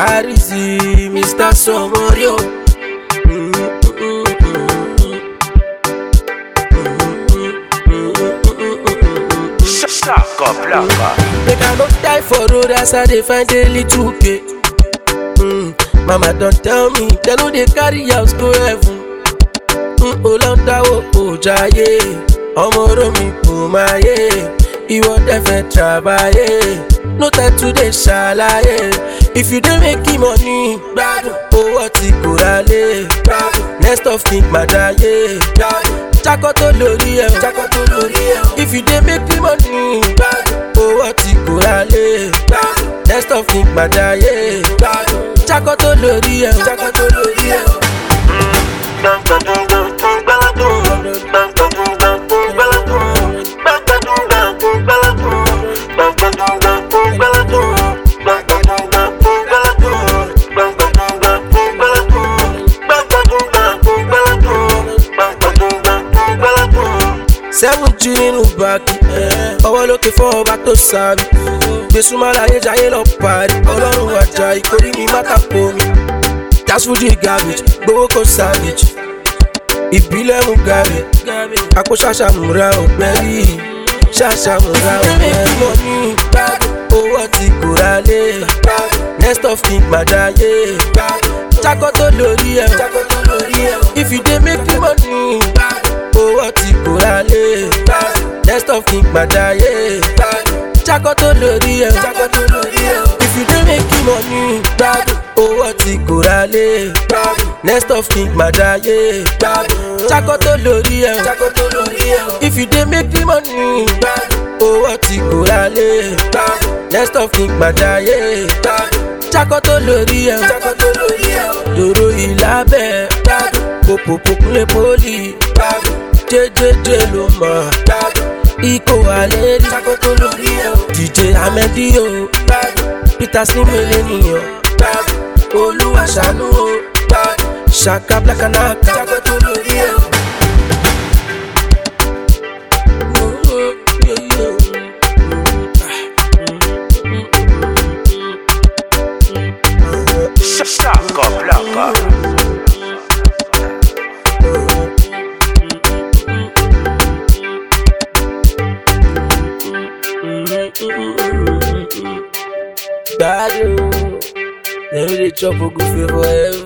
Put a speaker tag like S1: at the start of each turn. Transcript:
S1: Arizi, Mr. Somorio. Make I no die for road as I dey find daily 2K. Mama don't tell me, they know they carry house go heaven. Olanda wo jaye, omoro mi po maye. Iwo defe trabaye, no time to dey shalaye. If you dey make money, owó tí kò ralé. Next of kin madaye, jakoto lórí ẹ. If you dey make money, owó tí kò ralé. Next of kin madaye, jakoto lórí ẹ. Seven G nínú báàgì, ọwọ́ lókè fún ọba tó sábì. Gbèsùmọ́ láyé jayé lọ parí, ọlọ́run àjà ìkórè mi má tako mi. That's Fuji garbage, gbowó kò savage. Ìbílẹ̀ mú gàrí, àpò ṣàṣàmúra ọ̀gbẹ́rì. Ṣàṣàmúra ọ̀gbẹ́rì. Money, owó tí kò ralé. Next of kin madaye. Jakoto lórí ẹ. If you dey make money, owó tí kò ralé. Next of kin madaye. Jakoto lórí ẹ. If you dey make money, owó tí kò ralé. Next of kin madaye. Jakoto lórí ẹ. If you dey make money, owó tí kò ralé. Next of kin madaye. Jakoto lórí ẹ. Dòrò ìlàbẹ̀, pòpòpò kúnlẹ̀ pólì. Jẹjẹjẹ ló mọ̀, ikọ̀ àlẹ́ rí. Jakoto lórí ẹ. DJ Amedio, Peter Simele nìyàn. Olúwa ṣàánú o, Shaka Black Anaka. Jakoto lórí ẹ.
S2: Shaka Black.
S1: Bad, they chop a good for forever.